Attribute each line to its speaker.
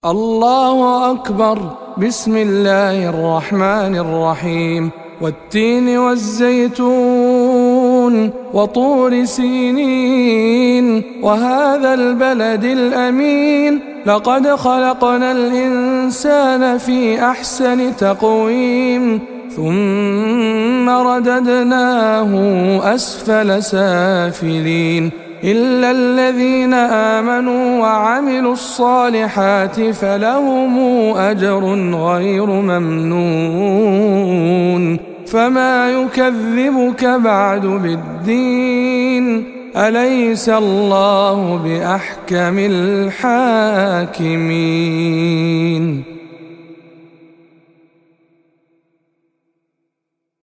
Speaker 1: الله أكبر. بسم الله الرحمن الرحيم. والتين والزيتون وطور سينين وهذا البلد الأمين لقد خلقنا الإنسان في أحسن تقويم ثم رددناه أسفل سافلين إلا الذين آمنوا وعملوا الصالحات فلهم أجر غير ممنون. فما يكذبك بعد بالدين؟ أليس الله بأحكم الحاكمين؟